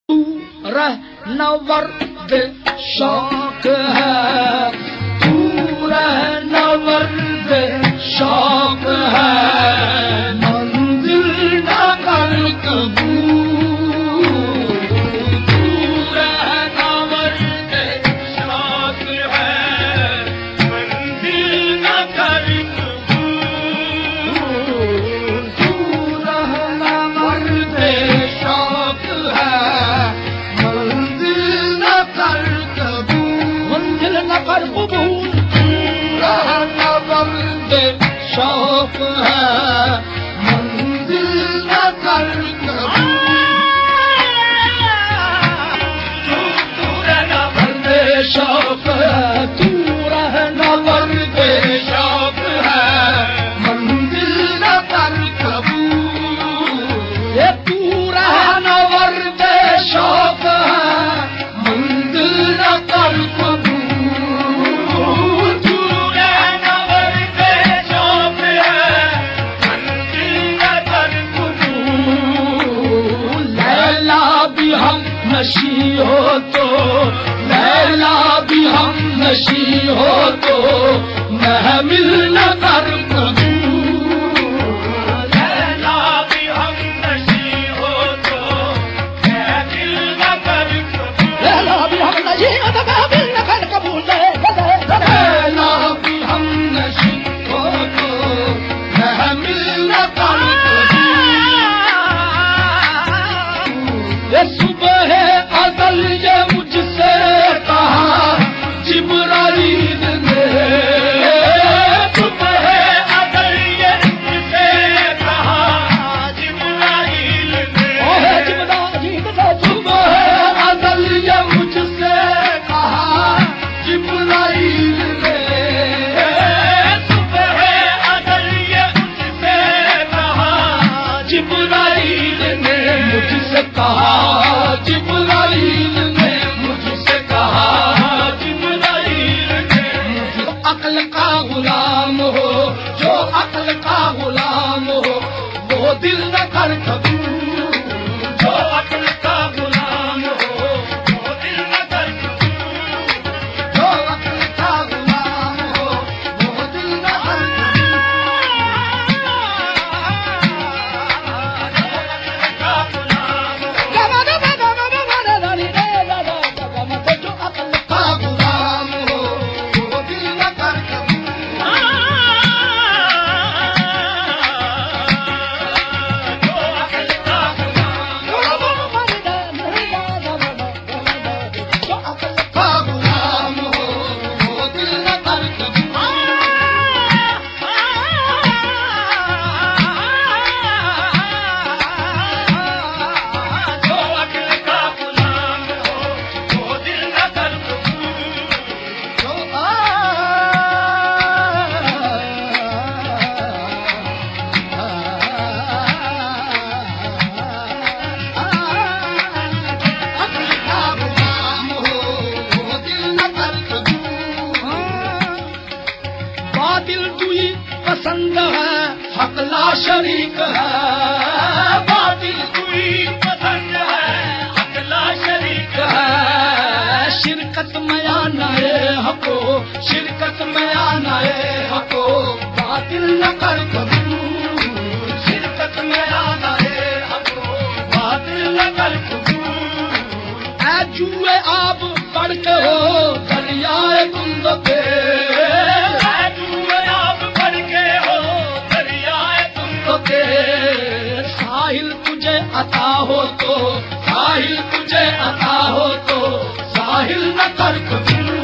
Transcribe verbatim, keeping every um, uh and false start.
رہنورد شوق ہے، تو رہنورد شوق ہے، منزل نہ کر قبول، تو رہنورد شوق ہے، منزل نہ کر قبول، تو رہنورد شوق ہے، منزل نہ کر قبول، رہنورد شوق ہے، منزل نہ کر قبول، تو رہنورد شوق ہے، تو رہنورد شوق ہے، منزل نہ کر قبول، یہ تو رہنورد شوق ہے، منزل نہ کر قبول، نشی ہو تو لیلا بھی ہم نشی ہو تو محمل نہ کر قبول، لیلا بھی ہم نشی ہو تو محمل نہ کر قبول، لیلا بھی ہم نشی ہو تو محمل نہ کر قبول، لیلا بھی ہم نشی ہو تو محمل نہ کر قبول، یہ صبح ازل یہ مجھ سے کہا جبرائیل نے، صبح ازل یہ مجھ سے کہا جبرائیل نے، صبح ازل یہ مجھ سے کہا جبرائیل نے، صبح ازل یہ مجھ سے کہا جبرائیل نے، مجھ سے کہا جبرائیل نے، مجھ سے کہا جبرائیل نے، جو عقل کا غلام ہو، جو عقل کا غلام ہو، وہ دل نہ کر قبول، جو عقل کا غلام ہو، وہ دل نہ کر قبول، جو عقل کا غلام ہو، وہ دل نہ کر قبول، پسند ہے حق لا شریک ہے، باطل کوئی پسند ہے حق لا شریک ہے، شرکت میں آنا حقو، شرکت میں آنا حقو، باطل نہ کر قبول، شرکت میں آنا حقو، باطل نہ کر قبول، اے جوئے آب پڑھ کے ہو دریائے گند پہ، ساحل تجھے عطا ہو تو، ساحل تجھے عطا ہو تو، ساحل نہ کر قبول،